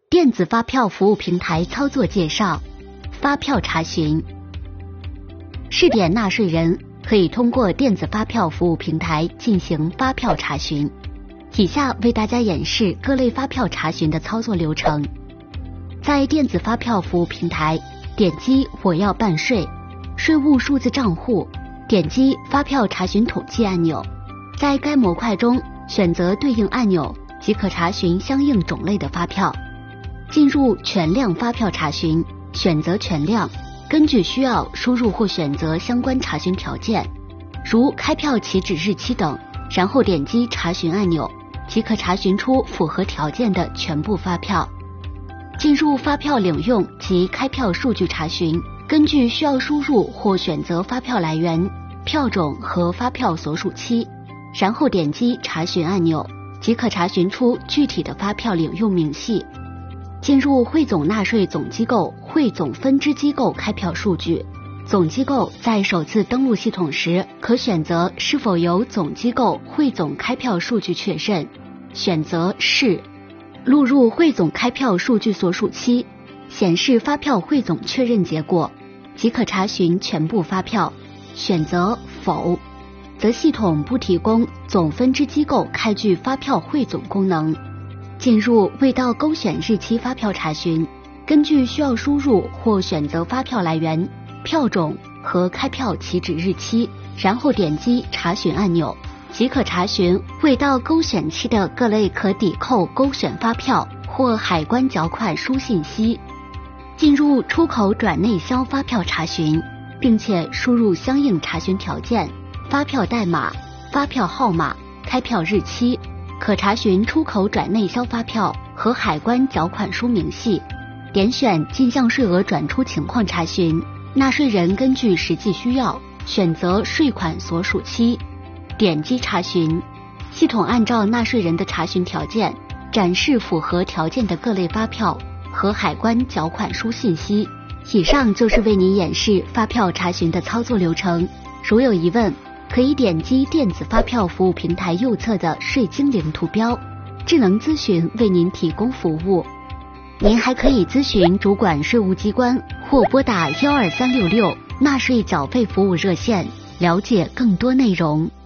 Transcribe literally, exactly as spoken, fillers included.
电子发票服务平台操作介绍。发票查询。试点纳税人可以通过电子发票服务平台进行发票查询。以下为大家演示各类发票查询的操作流程。在电子发票服务平台，点击我要办税，税务数字账户，点击发票查询统计按钮，在该模块中选择对应按钮，即可查询相应种类的发票。进入全量发票查询，选择全量，根据需要输入或选择相关查询条件，如开票起止日期等，然后点击查询按钮，即可查询出符合条件的全部发票。进入发票领用及开票数据查询，根据需要输入或选择发票来源、票种和发票所属期，然后点击查询按钮，即可查询出具体的发票领用明细。进入汇总纳税总机构汇总分支机构开票数据，总机构在首次登录系统时，可选择是否由总机构汇总开票数据确认，选择是，录入汇总开票数据所属期，显示发票汇总确认结果，即可查询全部发票，选择否，则系统不提供总分支机构开具发票汇总功能。进入未到勾选日期发票查询，根据需要输入或选择发票来源、票种和开票起止日期，然后点击查询按钮，即可查询未到勾选期的各类可抵扣勾选发票或海关缴款书信息。进入出口转内销发票查询，并且输入相应查询条件、发票代码、发票号码、开票日期，可查询出口转内销发票和海关缴款书明细。点选进项税额转出情况查询，纳税人根据实际需要选择税款所属期，点击查询，系统按照纳税人的查询条件展示符合条件的各类发票和海关缴款书信息。以上就是为您演示发票查询的操作流程，如有疑问，可以点击电子发票服务平台右侧的税精灵图标，智能咨询为您提供服务。您还可以咨询主管税务机关或拨打幺二三六六纳税缴费服务热线，了解更多内容。